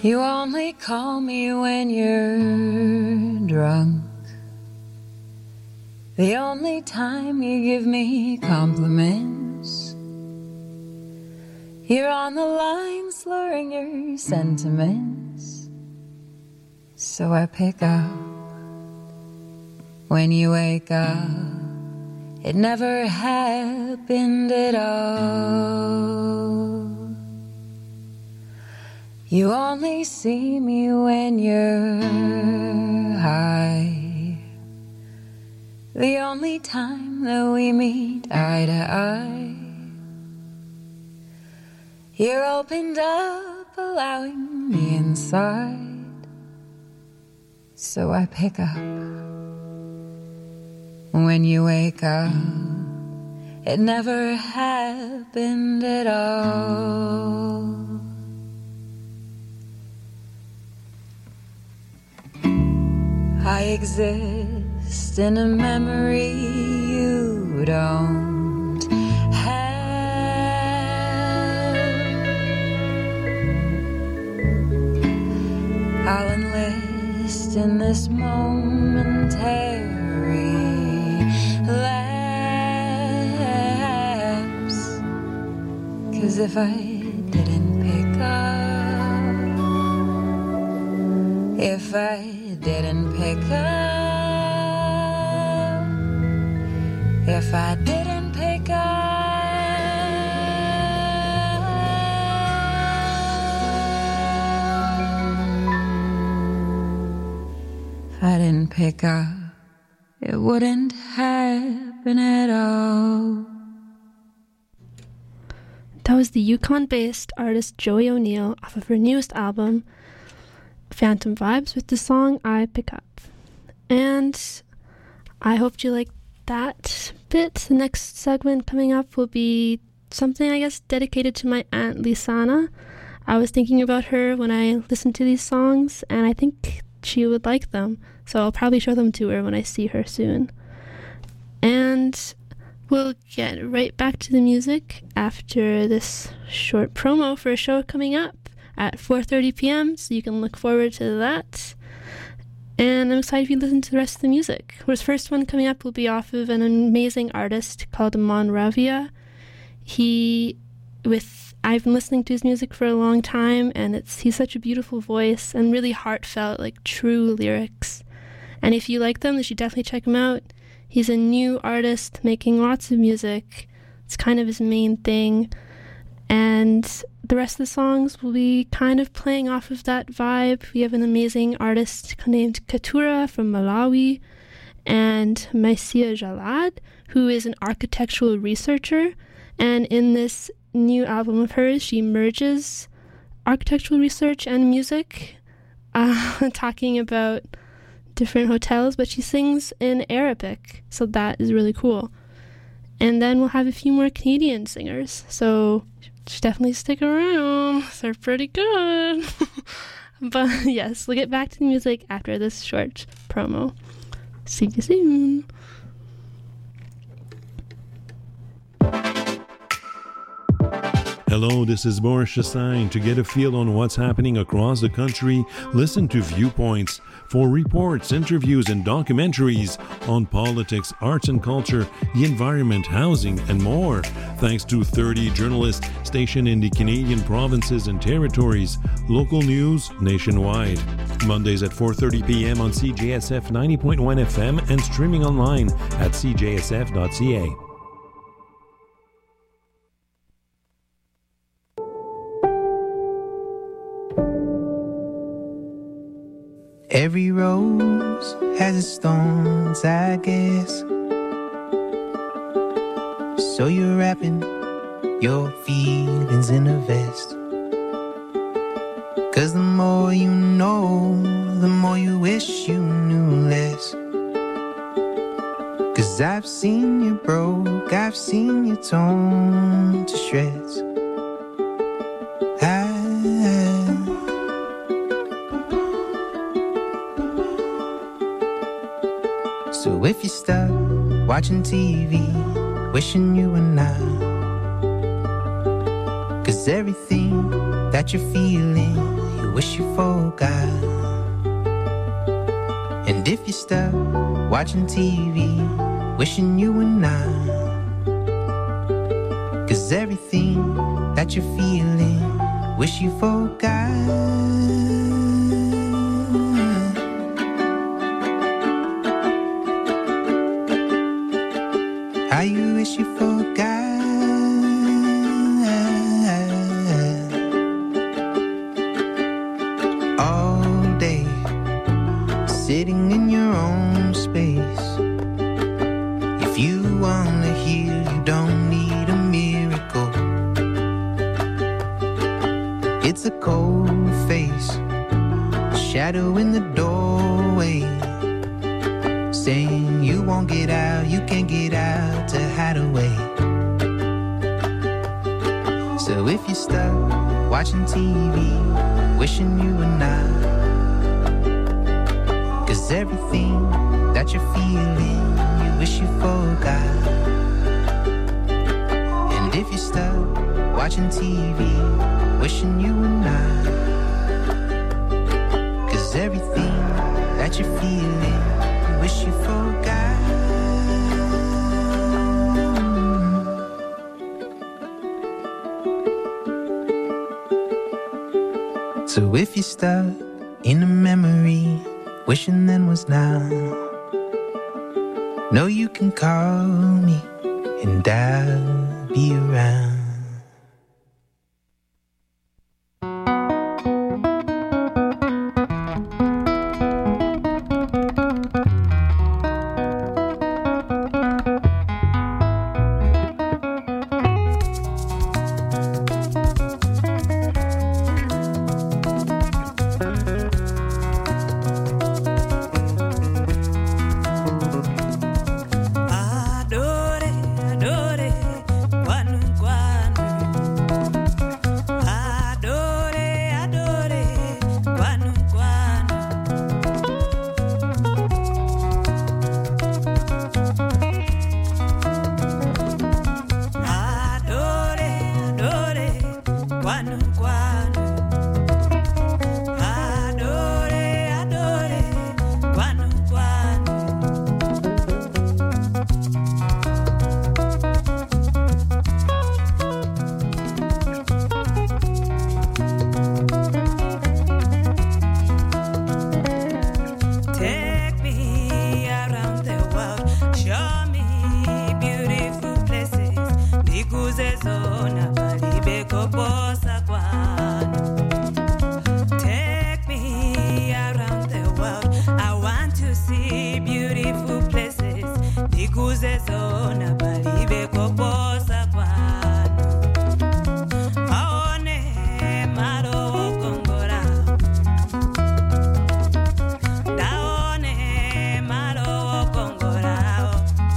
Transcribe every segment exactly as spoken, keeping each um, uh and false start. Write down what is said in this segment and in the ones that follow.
You only call me when you're drunk. The only time you give me compliments. You're on the line slurring your sentiments. So I pick up when you wake up. It never happened at all. You only see me when you're high. The only time that we meet eye to eye. You're opened up, allowing me inside. So I pick up when you wake up. It never happened at all. I exist in a memory you don't have. I'll enlist in this momentary lapse. 'Cause if I didn't pick up, if I didn't pick up, if I didn't pick up, if I didn't pick up, it wouldn't happen at all. That was the Yukon-based artist Joey O'Neill off of her newest album, Phantom Vibes, with the song I Pick Up. And I hope you liked that bit. The next segment coming up will be something, I guess, dedicated to my Aunt Lisana. I was thinking about her when I listened to these songs, and I think she would like them. So I'll probably show them to her when I see her soon. And we'll get right back to the music after this short promo for a show coming up at four thirty p.m., so you can look forward to that. And I'm excited if you listen to the rest of the music. This first one coming up will be off of an amazing artist called Monravia. He, with, I've been listening to his music for a long time, and it's he's such a beautiful voice and really heartfelt, like true lyrics. And if you like them, you should definitely check him out. He's a new artist making lots of music. It's kind of his main thing. And the rest of the songs will be kind of playing off of that vibe. We have an amazing artist named Katura from Malawi and Maisia Jalad, who is an architectural researcher. And in this new album of hers, she merges architectural research and music, uh, talking about different hotels, but she sings in Arabic, so that is really cool. And then we'll have a few more Canadian singers, so definitely stick around. They're pretty good. But yes, we'll get back to the music after this short promo. See you soon. Hello, this is Boris Chassagne. To get a feel on what's happening across the country, listen to Viewpoints for reports, interviews, and documentaries on politics, arts and culture, the environment, housing, and more. Thanks to thirty journalists stationed in the Canadian provinces and territories. Local news nationwide. Mondays at four thirty p.m. on C J S F ninety point one F M and streaming online at c j s f dot c a. Every rose has its thorns, I guess. So you're wrapping your feelings in a vest. 'Cause the more you know, the more you wish you knew less. 'Cause I've seen you broke, I've seen you torn to shreds. I So if you're stuck watching T V, wishing you were not, 'cause everything that you're feeling, you wish you forgot. And if you're stuck watching T V, wishing you were not. 'Cause everything that you're feeling, wish you forgot. How you wish you forgot. All day, sitting in your own space. If you wanna heal, you don't need a miracle. It's a cold face, a shadow in the doorway, saying you won't get out, you can't get out to hide away. So if you're stuck watching T V, wishing you were not. 'Cause everything that you're feeling, you wish you forgot. And if you're stuck watching T V, wishing you were not. 'Cause everything that you're feeling, you wish you forgot. So if you're stuck in a memory, wishing then was now, know you can call me and I'll be around.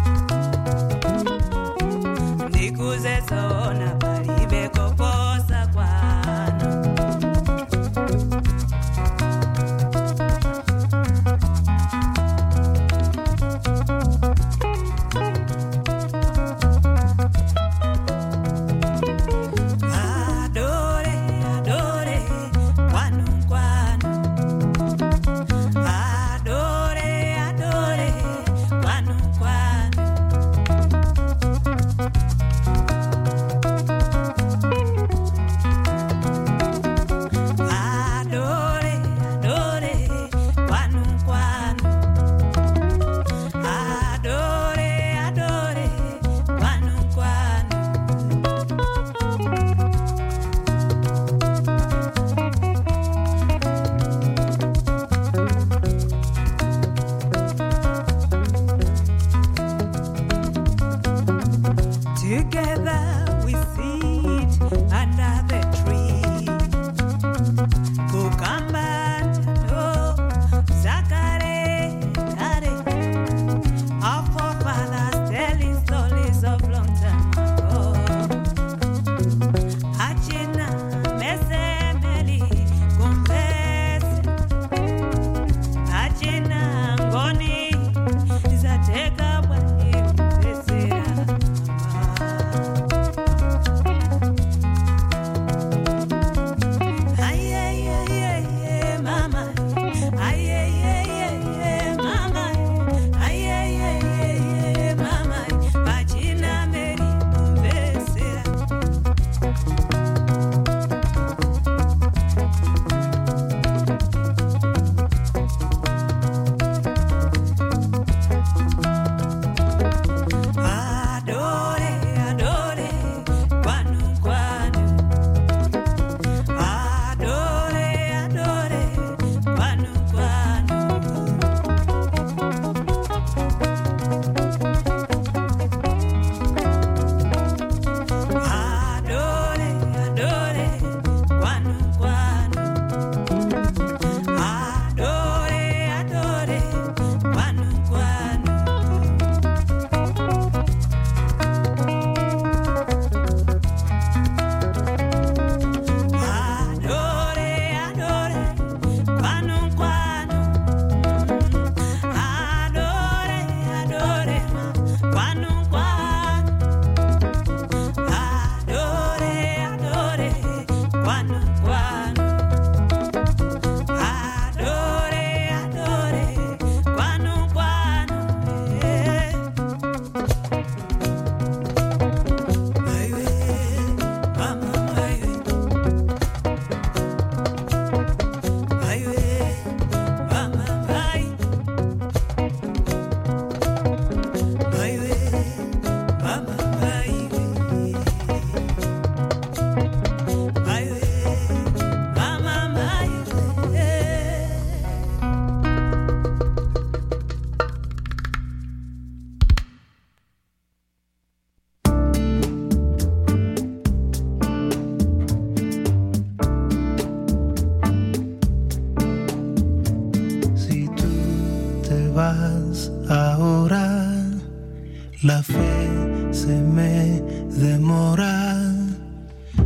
Zona palibe koposa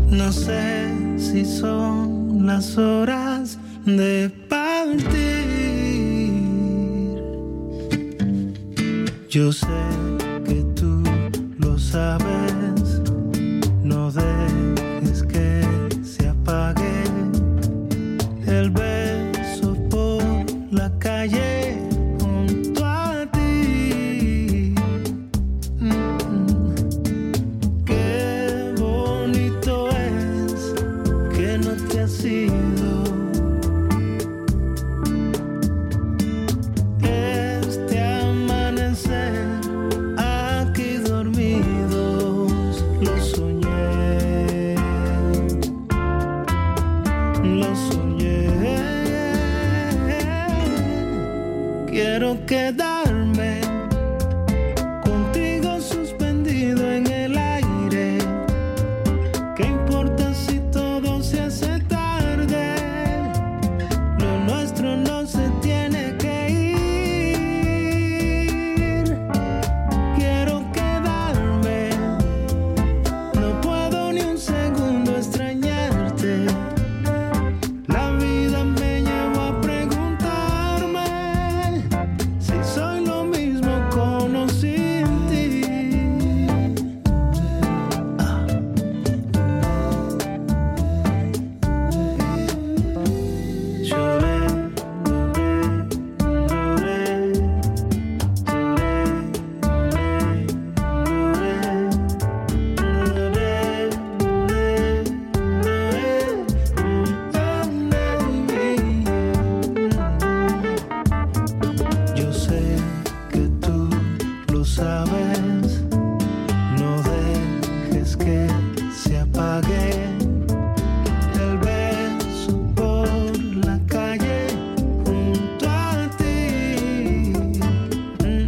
No sé si son las horas de partir. Yo sé que tú lo sabes. No dejes que se apague el beso por la calle junto a ti. Mm-mm. Qué bonito es que no te has ido. Este amanecer aquí dormidos lo soñé, lo soñé. Quiero quedarme contigo suspendido en el aire. ¿Qué importa si todo se hace tarde? Lo nuestro no se tiene que ir. Quiero quedarme, no puedo ni un segundo extrañarte. La vida me llevó a preguntarme si soy lo mismo con o sin ti. Ah. Lloré, lloré, yo sé que tú lo sabes. No dejes que se apague el beso por la calle junto a ti. Mm.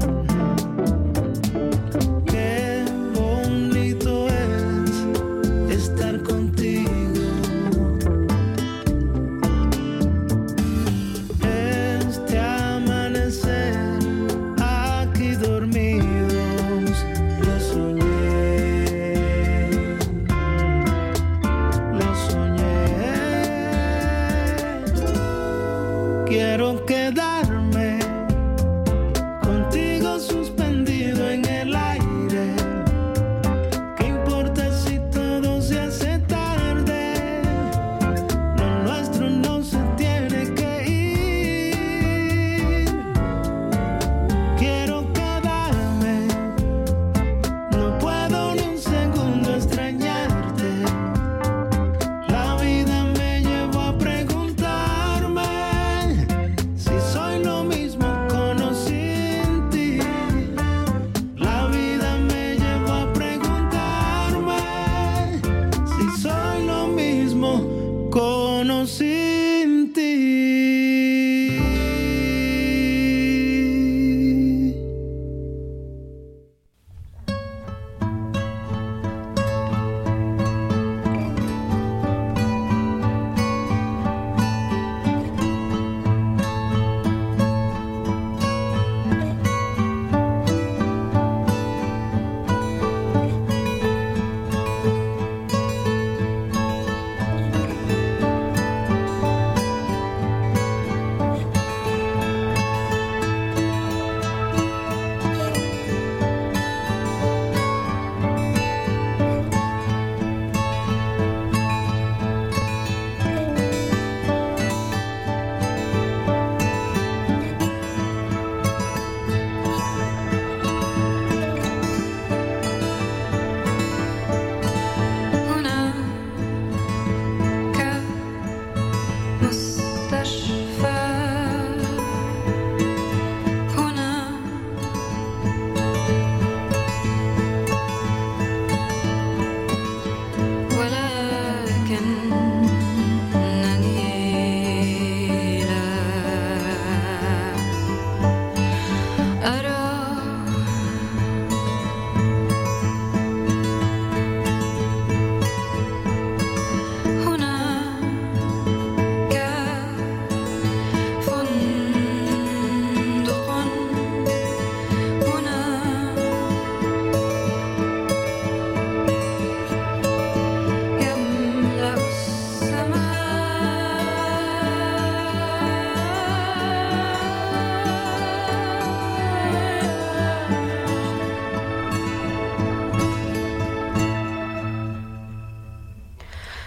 Qué bonito es estar contigo. Este amanecer aquí dormidos lo soñé, lo soñé. Quiero quedarme contigo suspendido en el aire. ¿Qué importa si todo se hace tarde? Lo nuestro no se tiene que ir. Quiero quedarme, no puedo ni un segundo extrañarte. La vida me llevó a preguntarme si soy lo mismo con o sin ti. La vida me llevó a preguntarme si soy lo mismo con o sin ti.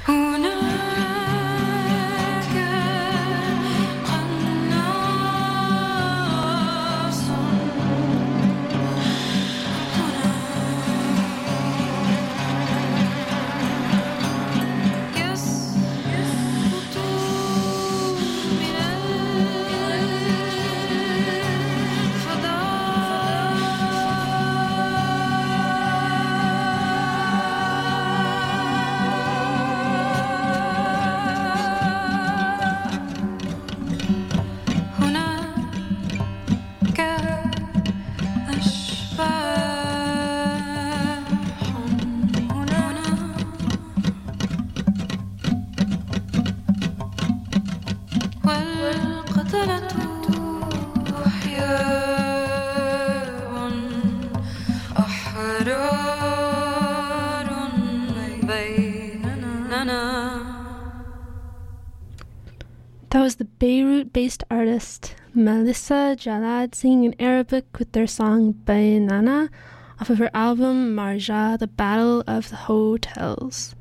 That was the Beirut-based artist Melissa Jalad singing in Arabic with their song Baynana off of her album Marja, The Battle of the Hotels.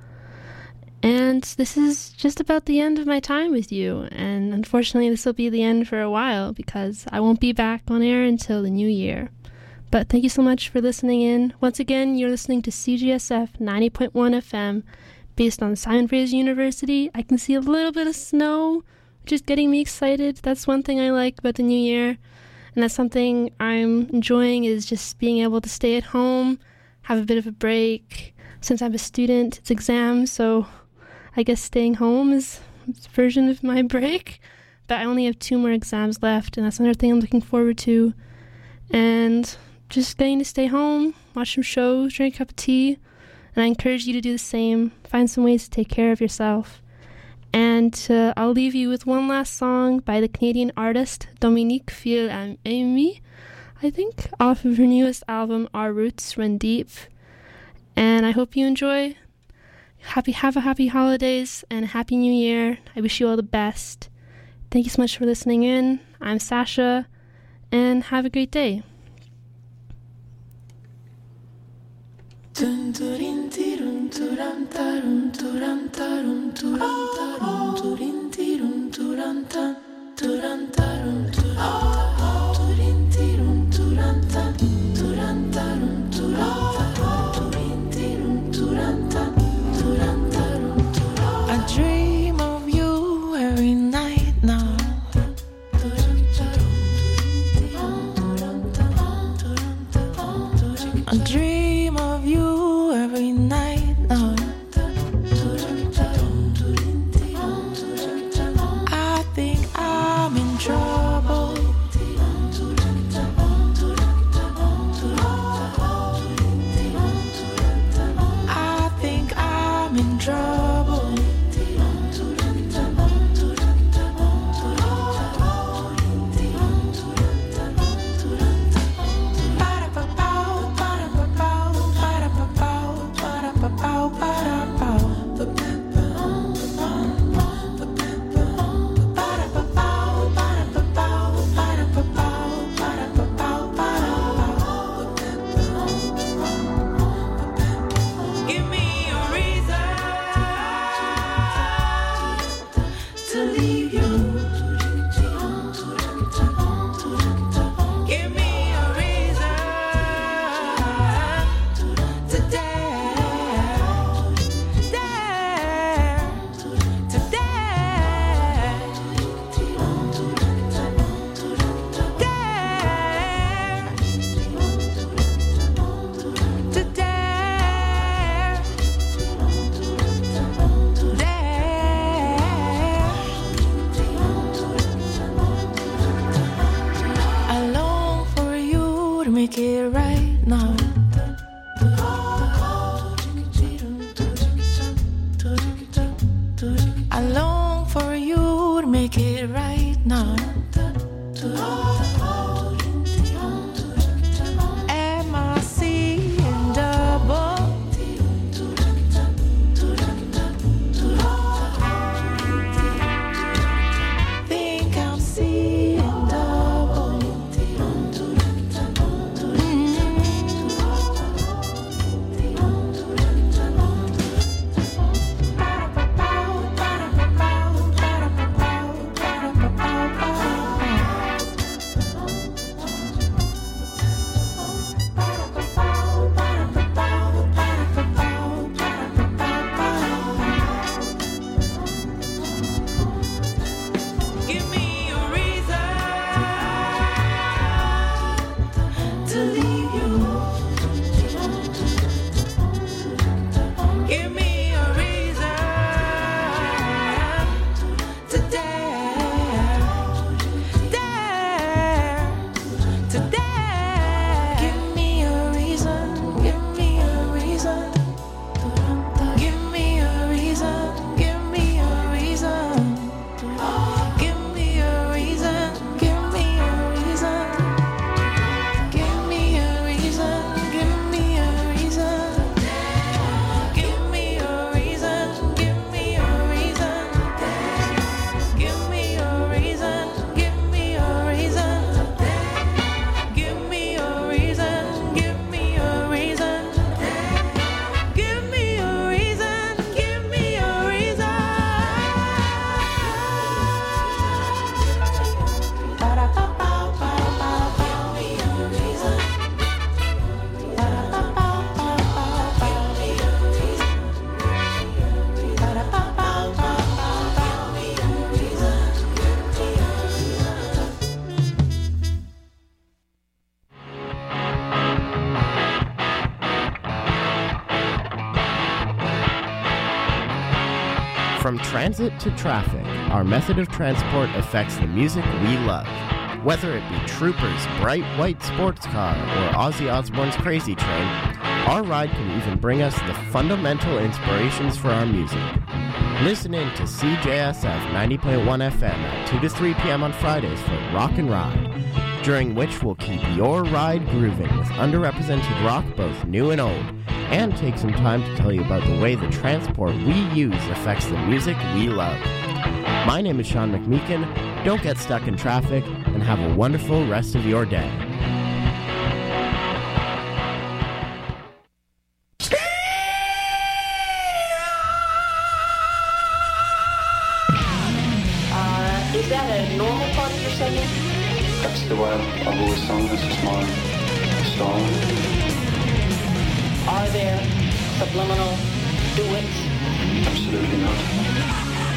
And this is just about the end of my time with you, and unfortunately this will be the end for a while because I won't be back on air until the new year. But thank you so much for listening in. Once again, you're listening to C G S F ninety point one F M, based on Simon Fraser University. I can see a little bit of snow, which is getting me excited. That's one thing I like about the new year. And that's something I'm enjoying, is just being able to stay at home, have a bit of a break. Since I'm a student, it's exams, so I guess staying home is a version of my break. But I only have two more exams left, and that's another thing I'm looking forward to. And just getting to stay home, watch some shows, drink a cup of tea. And I encourage you to do the same. Find some ways to take care of yourself. And uh, I'll leave you with one last song by the Canadian artist Dominique Fil-Aimé, I think, off of her newest album, Our Roots Run Deep. And I hope you enjoy. Happy, have a happy holidays and a happy new year. I wish you all the best. Thank you so much for listening in. I'm Sasha, and have a great day. Dun durin tirun turan tarun turan tarun turan tarun turin tirun turan tan turan tarun turin tirun turan tan turan tarun turan turin tirun turan tan turan tarun. I dream of you every night now. I dream of you every night now. I think I'm in trouble. I think I'm in trouble. Give me a reason to leave you. Give me a reason to dare, dare, to dare, dare, to dare, dare. I long for you to make it right now. I long for you to make it right now. Am I seeing double? Think I'm seeing double. Mm. From transit to traffic, our method of transport affects the music we love. Whether it be Trooper's bright white sports car or Ozzy Osbourne's Crazy Train, our ride can even bring us the fundamental inspirations for our music. Listen in to C J S F ninety point one F M at two to three p.m. on Fridays for Rock and Ride, during which we'll keep your ride grooving with underrepresented rock, both new and old, and take some time to tell you about the way the transport we use affects the music we love. My name is Sean McMeekin. Don't get stuck in traffic, and have a wonderful rest of your day. Uh, is that a normal part of your singing? That's the way I've, I've always sung. This is my style. Are there subliminal duets? Absolutely not.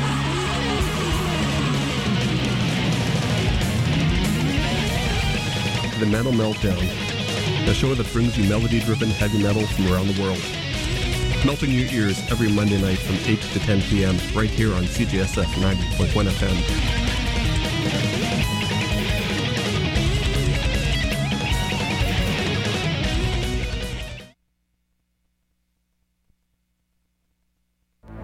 The Metal Meltdown, a show that brings you melody-driven heavy metal from around the world. Melting your ears every Monday night from eight to ten p.m. right here on C J S F ninety point one F M.